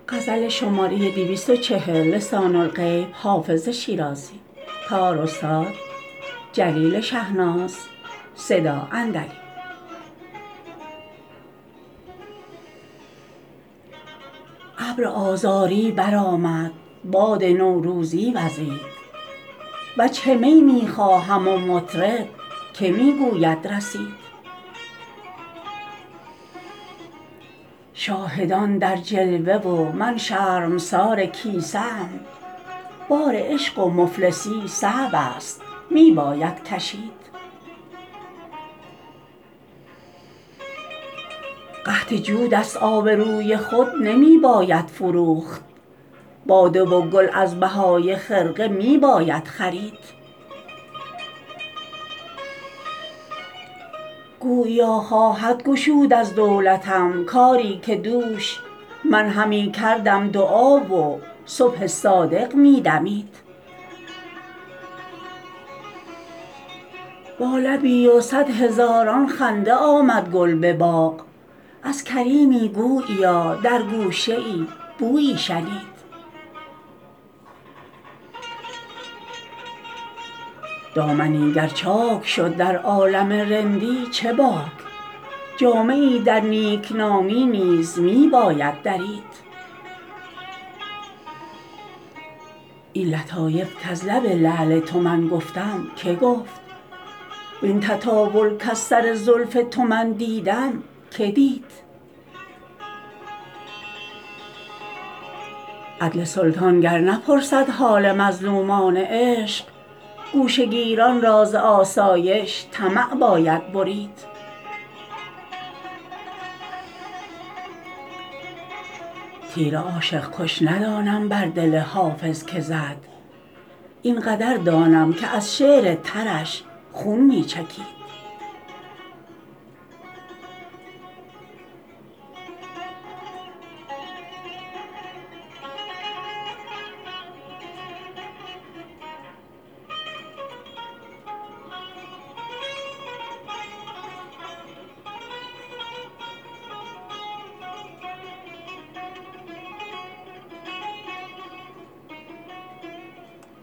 ابر آذاری برآمد باد نوروزی وزید وجه می می خواهم و مطرب که می گوید رسید. شاهدان در جلوه و من شرمسار کیسه ام بار عشق و مفلسی صعب است می باید کشید. قحط جودست آبروی خود نمی باید فروخت باده و گل از بهای خرقه می باید خرید. گوییا خواهد گشود از دولتم کاری که دوش من همی کردم دعا و صبح صادق می دمید. با لبی و صد هزاران خنده آمد گل به باغ از کریمی گوییا در گوشه ای بویی شنید. دامنی گر چاک شد در عالم رندی چه باک جامه ای در نیکنامی نیز می باید درید. این لطایف کز لب لعل تو من گفتم که گفت وین تطاول کز سر زلف تو من دیدم که دید. عدل سلطان گر نپرسد حال مظلومان عشق گوشه گیران را ز آسایش طمع باید برید. تیر عاشق کش ندانم بر دل حافظ که زد این قدر دانم که از شعر ترش خون می چکید.